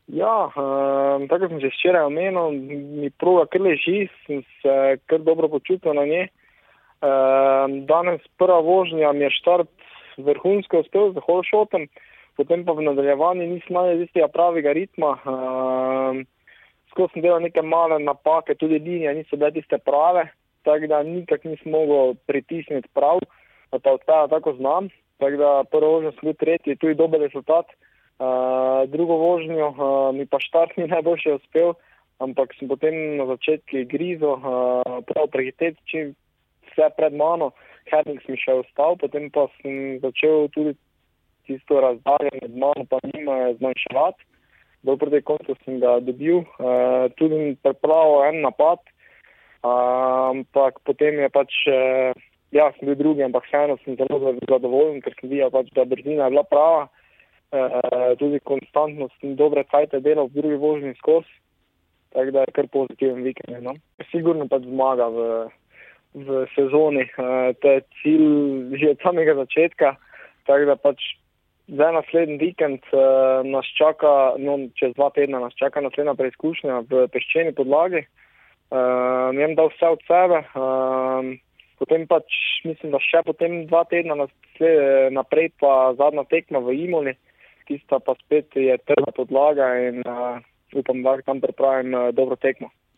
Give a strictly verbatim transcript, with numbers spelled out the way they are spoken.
Ja, um, tako sem že včeraj omenil, mi proga kar leži, sem se kar dobro počutil na nje. Um, danes prva vožnja mi je štart vrhunsko uspel z holšotom, potem pa v nadaljevanju nisem najel tistega pravega ritma. Um, Skozi sem delal neke male napake, tudi linije niso bile tiste prave, tako da nikak nisem mogel pritisniti prav, da pa odpeja tako znam. Tako da prvo vožnjo sem bil tretji, tudi dober rezultat. Uh, drugo vožnjo uh, mi pa štart ni najboljše uspel, ampak sem potem na začetku grizo uh, prav prehiteti, čim vse pred mano. Herning sem še ostal, potem pa sem začel tudi tisto razdalje med mano pa njima zmanjševati. Do proti koncu sem ga dobil, uh, tudi pripravil en napad, uh, ampak potem je pač, uh, ja, sem bil drugi, ampak vseeno sem zelo zadovoljen, ker sem videl pač, da brzina je bila prava, uh, tudi konstantno sem dobre cajte delal v drugi vožnji skozi, tako da je kar pozitiven vikend. No? Sigurno pač zmaga v, v sezoni, uh, to je cilj že od samega začetka, tako da pač zdaj naslednji vikend uh, nas čaka, no, čez dva tedna nas čaka naslednja preizkušnja v peščeni podlagi. Uh, Njem dal vse od sebe, uh, potem pač mislim, da še potem dva tedna nasled, naprej pa zadnja tekma v Imoli, tista pa spet je trda podlaga in uh, upam, da tam pripravim uh, dobro tekmo.